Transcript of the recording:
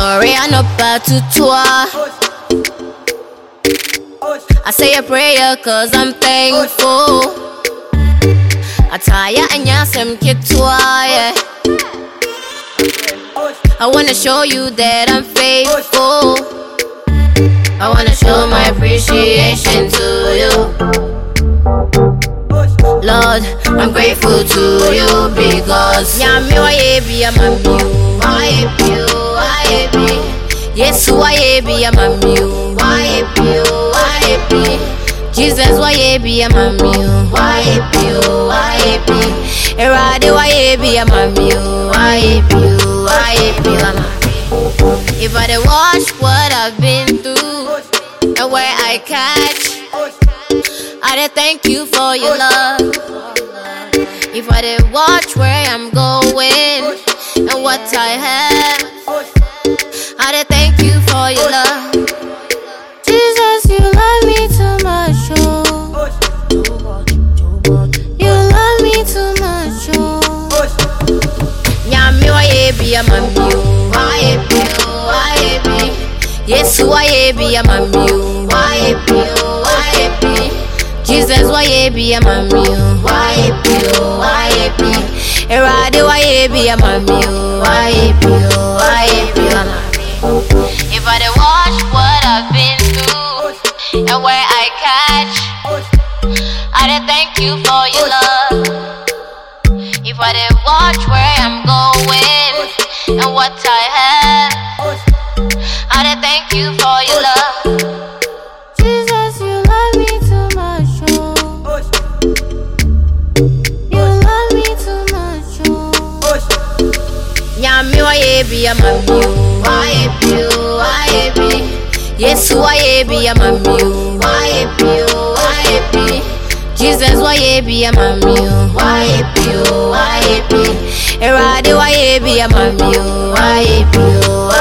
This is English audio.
Sorry, I'm not about to tour. I say a prayer cause I'm thankful. I tire and yasem kitwa, yeah. I wanna show you that I'm faithful. I wanna show my appreciation to you. Lord, I'm grateful to you because Yami wayebi amamiu, wayebi, wayebi. Yesu wayebi amamiu, wayebi, wayebi. Jesus wayebi amamiu, wayebi, wayebi. Erade wayebi amamiu, wayebi, wayebi amamiu. If I did watch what I've been through and where I catch, I did thank you for your love. If I did watch where I'm going and what I have, I did thank you for your love. Jesus, you love me too much, oh. You love me too much, oh. Nyami wayebi amamiu, wayebi, wayebi. Yesu wayebi amamiu, wayebi, wayebi. Jesus wayebi amamiu, wayebi, wayebi. Erade wayebi amamiu, wayebi, wayebi amamiu. If I did watch what I've been through and where I catch, I did thank you for your love. If I did watch where I'm going and what I have, I did thank you for your love. Jesus, you love me too much, oh. You love me too much, oh. Nyami wayebi amamiu, wayebi, wayebi. Yesu wayebi amamiu, wayebi, wayebi. Jesus wayebi amamiu, wayebi, wayebi. Erade wayebi amamiu, wayebi, wayebi.